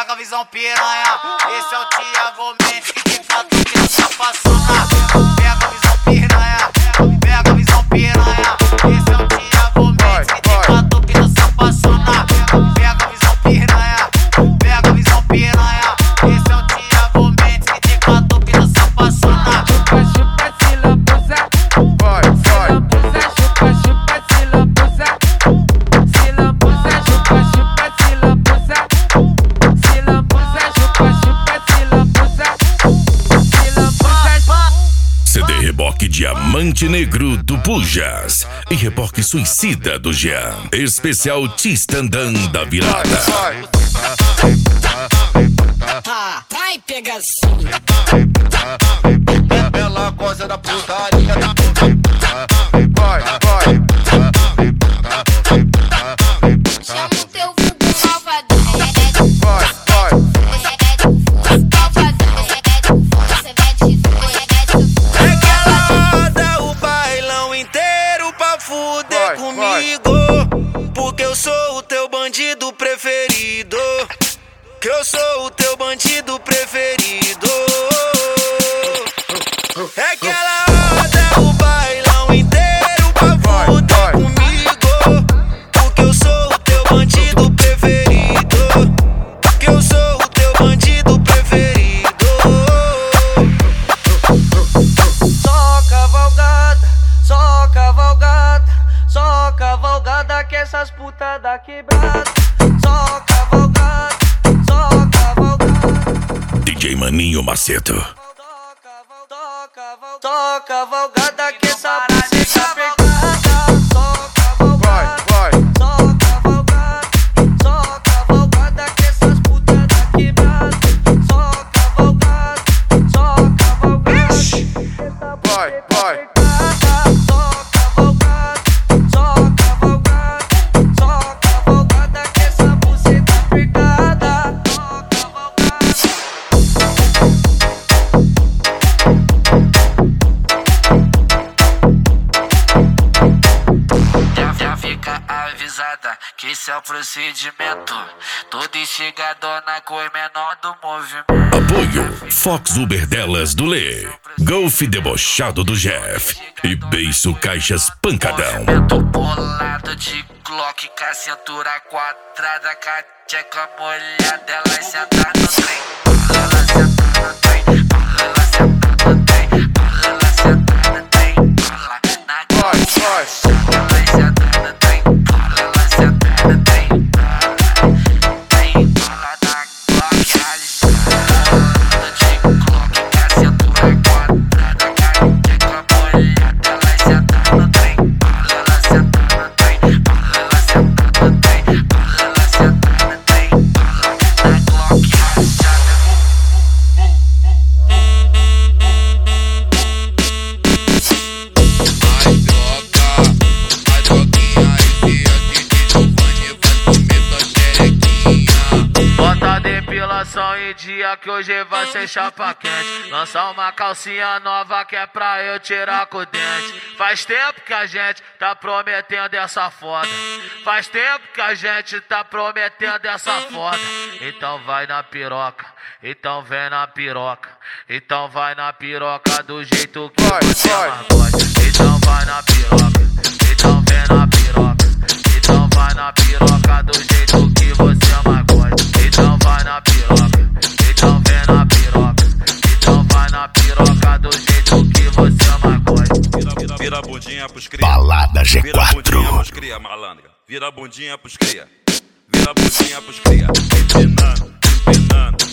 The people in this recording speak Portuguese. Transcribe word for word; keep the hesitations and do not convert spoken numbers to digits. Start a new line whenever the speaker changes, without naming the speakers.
pega a visão piranha. Esse é o Thiago Mendes que te canto que não se apaixona. Pega a visão piranha, pega a visão piranha. Esse é o Thiago Mendes que te canto que não se apaixona. Pega a visão piranha, pega a visão piranha. Esse é o Thiago Mendes que te canto que não se apaixona.
Chupa, chupa, se lambuza.
Vai, vai.
Chupa, chupa, se lambuza. Se lambuza, chupa, chupa, se lambuza. Se lambuza, chupa, chupa, se lambuza. Se lambuza.
C D Reboque Diamante Negro do Pujas e Reboque Suicida do Jean. Especial Tistandã da Virada.
Ah, vai pegação.
Bela coisa da putaria. Vai, vai.
Chama o teu vulgo malvadão.
Vai, vai.
Regalada o bailão inteiro pra fuder
Vai,
comigo. Porque eu sou o teu bandido preferido. Que eu sou o teu bandido preferido. É que ela roda o bailão inteiro pra
Vai,
fuder
vai.
comigo. Porque eu sou o teu bandido preferido. Que eu sou o teu bandido preferido. Só cavalgada, só cavalgada, só cavalgada que essas putas da quebrada. Só cavalgada, só cavalgada.
D J Maninho Macedo.
Só cavalgada que essa buceta pegada. Só
Vai,
cavalgada,
vai.
só cavalgada, só cavalgada que essas putas da quebrada. Só cavalgada, só cavalgada.
Vai, vai.
Só cavalgada, só cavalgada, só cavalgada que essa buceta pegada. Só cavalgada.
Já, já fica avisada que esse é o procedimento. Todo instigador na cor menor do movimento.
Apoio Fox Uber Delas do Lê, Golf Debochado do Jeff e Beiço Caixas Pancadão.
Movimento bolado de Glock com a cintura quadrada, com a tcheca molhada, ela senta no trem. Ela senta no trem, ela senta no trem, ela senta no trem, ela na
Vai, vai.
ela senta no trem, ela senta no trem, trem, ela na Glock, alisada de Glock com a cintura quadrada, com a tcheca molhada, ela senta no trem, ela senta no trem, ela senta no trem, ela senta no trem, na Glock, alisada. Bota a depilação em dia que hoje vai ser chapa quente. Lançar uma calcinha nova que é pra eu tirar com o dente. Faz tempo que a gente tá prometendo essa foda. Faz tempo que a gente tá prometendo essa foda. Então vai na piroca, então vem na piroca. Então vai na piroca do jeito que
Vai,
você
vai.
mais gosta. Então vai na piroca, então vem na piroca. Então vai na piroca do jeito que você mais gosta. Então vai na piroca, então vem na piroca. Então vai na piroca do jeito que você mais gosta.
Vira, vira, vira a bundinha pros cria.
Balada G
Vira a bundinha
quatro.
pros cria, malandra. Vira a bundinha pros cria. Vira a bundinha pros cria. Empinando, empinando,